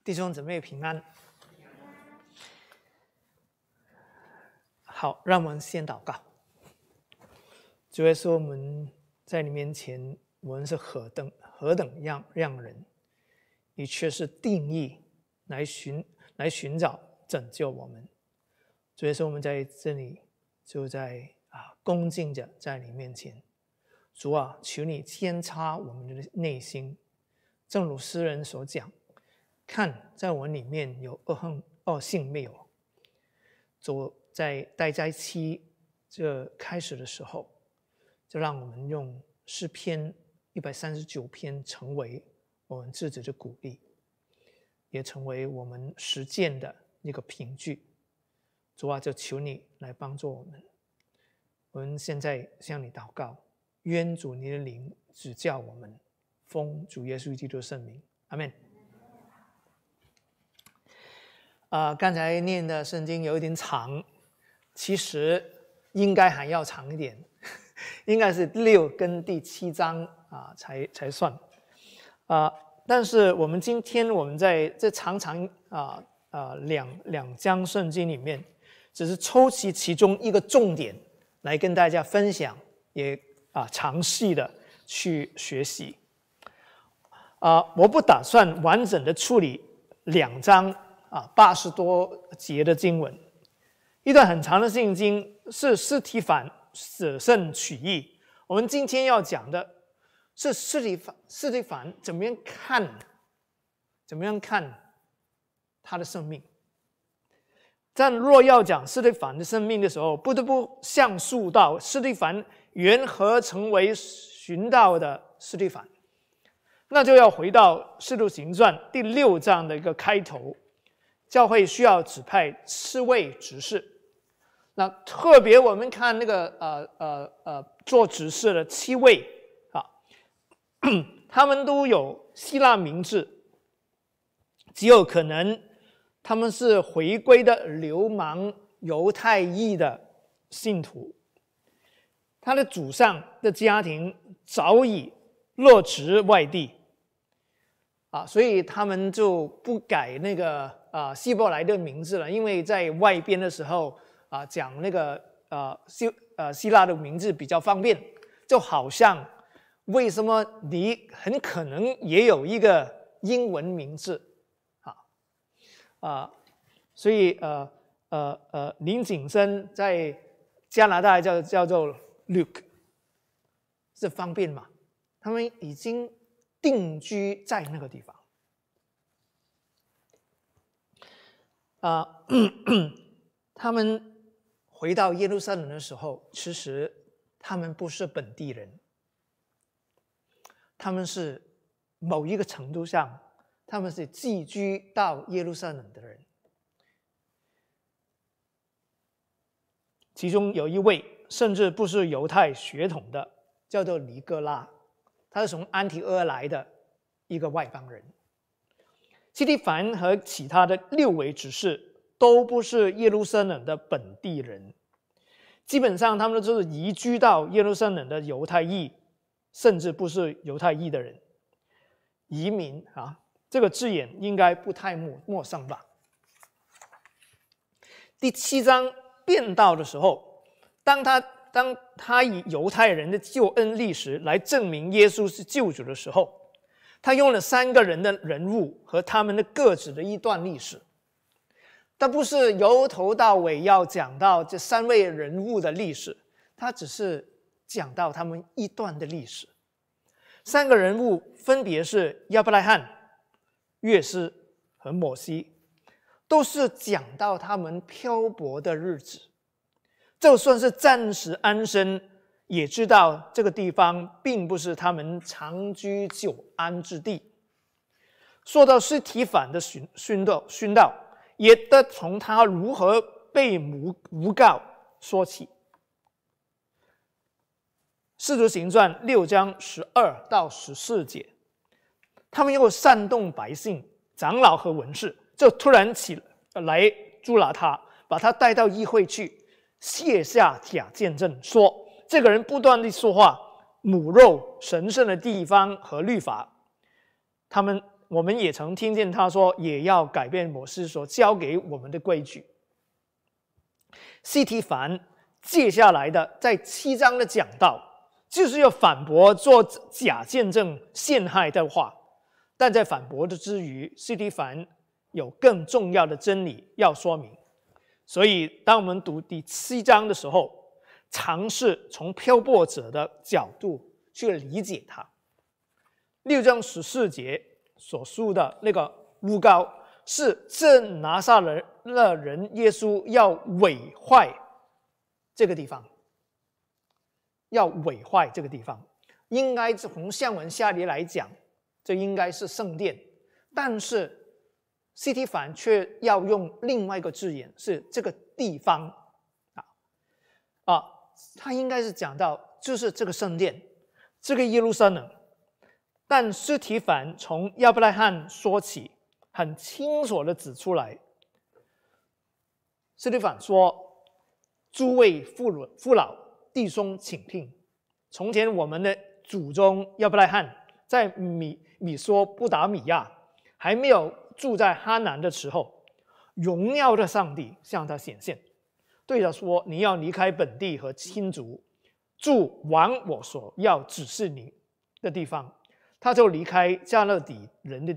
弟兄姊妹平安。好，让我们先祷告。主耶稣，我们在你面前，我们是何等样人，你却是定义来寻找拯救我们。主耶稣，我们在这里就在恭敬着在你面前。主啊，求你监察我们的内心，正如诗人所讲，看在我里面有恶性没有。主，在待灾期这开始的时候，就让我们用诗篇139篇成为我们自己的鼓励，也成为我们实践的一个凭据。主啊，就求你来帮助我们。我们现在向你祷告，愿主你的灵指教我们，奉主耶稣基督的圣名，阿们。刚才念的圣经有一点长，其实应该还要长一点，应该是6跟第7章才算。但是我们今天在这长两章圣经里面，只是抽其中一个重点来跟大家分享，也详细的去学习。我不打算完整的处理2章80多节的经文。一段很长的圣经是司提反舍胜取义。我们今天要讲的是司提反怎么样看他的生命。但若要讲司提反的生命的时候，不得不详述到司提反缘何成为殉道的司提反，那就要回到《使徒行传》第6章的一个开头，教会需要指派7位执事。那特别我们看那个做执事的7位他们都有希腊名字，极有可能他们是回归的流亡犹太裔的信徒，他的祖上的家庭早已落职外地所以他们就不改那个希伯来的名字了，因为在外边的时候讲那个希腊的名字比较方便，就好像为什么你很可能也有一个英文名字所以林景生在加拿大叫做 Luke， 是方便嘛？他们已经定居在那个地方他们回到耶路撒冷的时候，其实他们不是本地人，他们是某一个程度上，他们是寄居到耶路撒冷的人。其中有一位甚至不是犹太血统的，叫做尼哥拉，他是从安提阿来的一个外邦人。司提反和其他的6位执事都不是耶路撒冷的本地人，基本上他们都是移居到耶路撒冷的犹太裔，甚至不是犹太裔的人。移民这个字眼应该不太陌生吧。第7章变道的时候，当他以犹太人的救恩历史来证明耶稣是救主的时候，他用了3个人的人物和他们的各自的一段历史。他不是由头到尾要讲到这3位人物的历史，他只是讲到他们一段的历史。3个人物分别是亚伯拉罕、约瑟和摩西，都是讲到他们漂泊的日子。就算是暂时安身，也知道这个地方并不是他们长居久安之地。说到司提反的殉道，也得从他如何被诬告说起。使徒行传6章12到14节，他们又煽动百姓、长老和文士，就突然起来捉拿他，把他带到议会去，卸下假见证，说这个人不断地说话，侮辱神圣的地方和律法。他们我们也曾听见他说，也要改变摩西所教给我们的规矩。司提反接下来的在7章的讲道，就是要反驳做假见证陷害的话，但在反驳的之余，司提反有更重要的真理要说明。所以当我们读第7章的时候，尝试从漂泊者的角度去理解它。6章14节所述的那个诬告，是正拿撒勒人耶稣要毁坏这个地方，要毁坏这个地方。应该从上文下理来讲，这应该是圣殿，但是司提反却要用另外一个字眼，是这个地方他应该是讲到就是这个圣殿，这个耶路撒冷。但司提反从亚伯拉罕说起，很清楚的指出来。司提反说：“诸位父老弟兄，请听，从前我们的祖宗亚伯拉罕在米索不达米亚还没有住在哈南的时候，荣耀的上帝向他显现，对他说：你要离开本地和亲族，住往我所要指示你的地方。他就离开加勒底人的